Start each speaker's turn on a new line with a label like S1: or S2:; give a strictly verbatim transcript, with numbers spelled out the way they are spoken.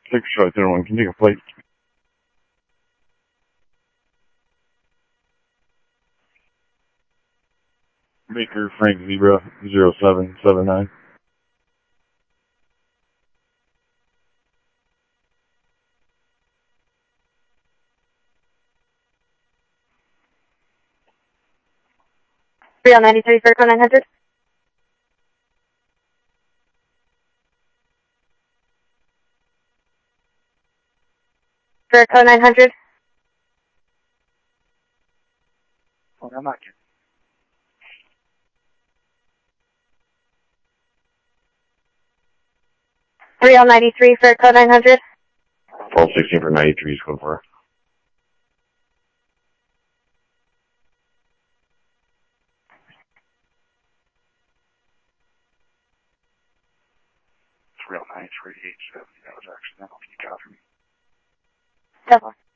S1: six Charlie Center one, can you take a flight? Baker Frank Zebra zero seven seven nine.
S2: three L ninety-three for code nine hundred. For code nine hundred.
S3: Oh, I'm not getting.
S2: three L ninety-three for code nine hundred.
S1: twelve sixteen for ninety-three, is code four.
S3: It's real ninety-three eight seventy. That was accidental. Can you copy me?
S2: Double.